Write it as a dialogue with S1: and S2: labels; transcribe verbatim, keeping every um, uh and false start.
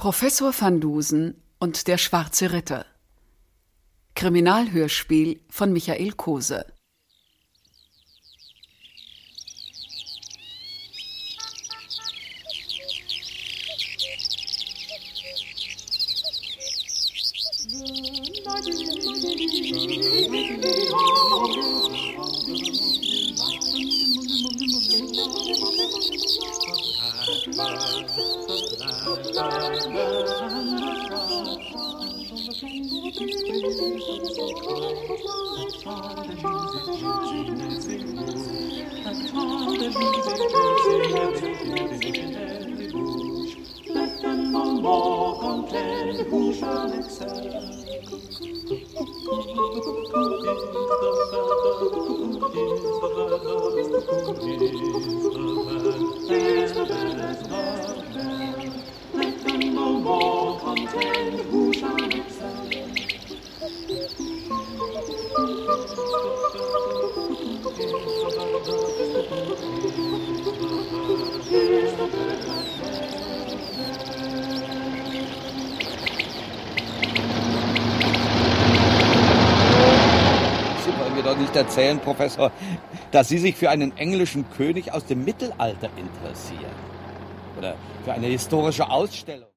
S1: Professor van Dusen und der schwarze Ritter. Kriminalhörspiel von Michael Kose.
S2: Erzählen, Professor, dass Sie sich für einen englischen König aus dem Mittelalter interessieren. Oder für eine historische Ausstellung.